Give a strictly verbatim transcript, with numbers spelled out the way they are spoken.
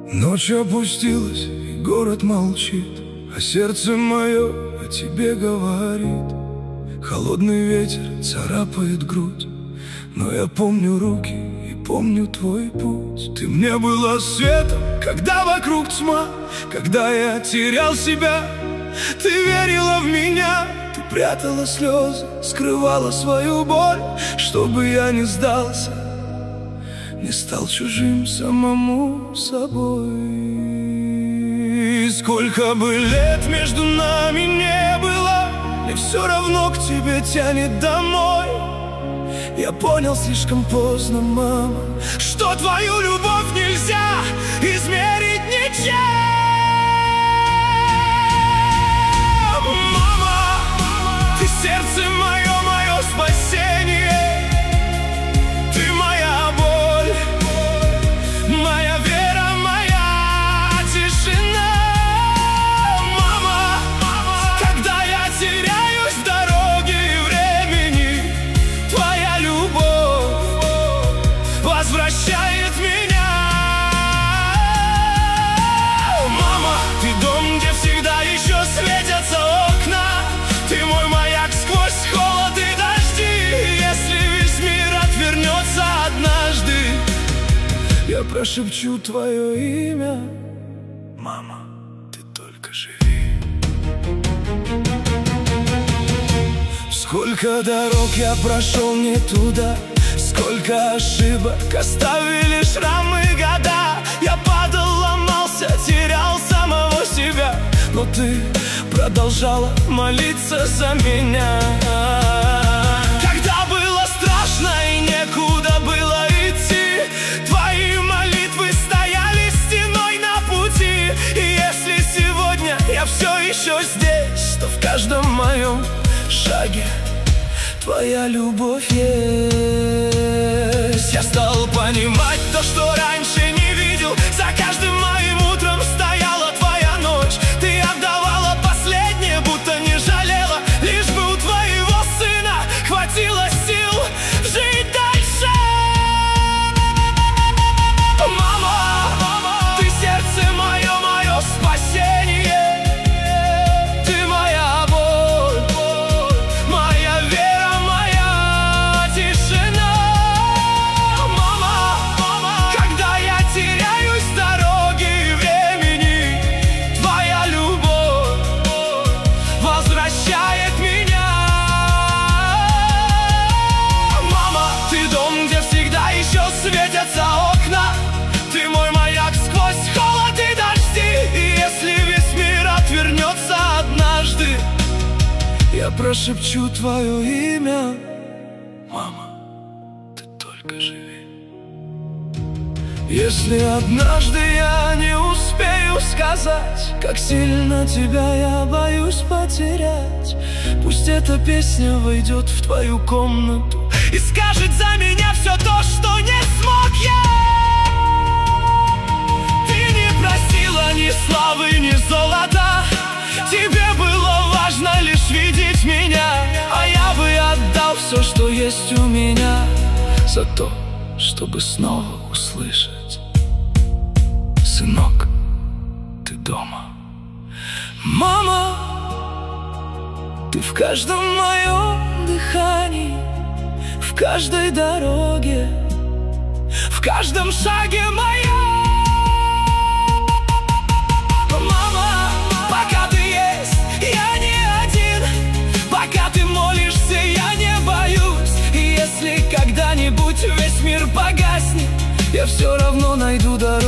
Ночь опустилась, и город молчит, а сердце мое о тебе говорит. Холодный ветер царапает грудь, но я помню руки и помню твой путь. Ты мне была светом, когда вокруг тьма, когда я терял себя. Ты верила в меня, ты прятала слезы, скрывала свою боль, чтобы я не сдался, не стал чужим самому собой. Сколько бы лет между нами не было, мне все равно к тебе тянет домой. Я понял слишком поздно, мама, что твою любовь нельзя измерить ничем. Мама, ты сердце мое, мое спасение. Ты моя боль, моя вера, моя тишина. Мама, когда я теряюсь в дороге и времени, твоя любовь возвращает меня. Мама, ты дом, где всегда еще светятся окна. Ты мой маяк сквозь холод и дожди. Если весь мир отвернется однажды, я прошепчу твое имя. Мама, ты только живи. Сколько дорог я прошел не туда, сколько ошибок оставили шрамы года. Я падал, ломался, терял самого себя, но ты продолжала молиться за меня. Когда было страшно и некуда было идти, твои молитвы стояли стеной на пути. И если сегодня я все еще здесь, то в каждом моем шаге твоя любовь есть. Я стал понимать то, что раньше не видел. За каждым моим утром стояла твоя ночь. Ты отдавала последнее, будто не жалела, лишь бы у твоего сына хватило сил жить дальше. Мама, ты сердце мое, мое спасение. Ты моя боль, моя вера, моя тишина. Мама, когда я теряюсь в дороге и времени, твоя любовь возвращает меня. Мама, ты дом, где всегда еще светятся окна. Ты мой маяк сквозь холод и дожди. И если весь мир отвернется однажды, я прошепчу твое имя. Мама, ты только живи. Если однажды я не успею сказать, как сильно тебя я боюсь потерять, пусть эта песня войдет в твою комнату и скажет за меня все то, что не смог я. Ты не просила ни славы, ни золота. Тебе было важно лишь видеть меня, а я бы отдал все, что есть у меня, за то, чтобы снова услышать: сынок, ты дома. Мама, ты в каждом моем дыхании, в каждой дороге, в каждом шаге моем. Мама, пока ты есть, я не один. Пока ты молишься, я не боюсь. И если когда-нибудь весь мир погаснет, я все равно найду дорогу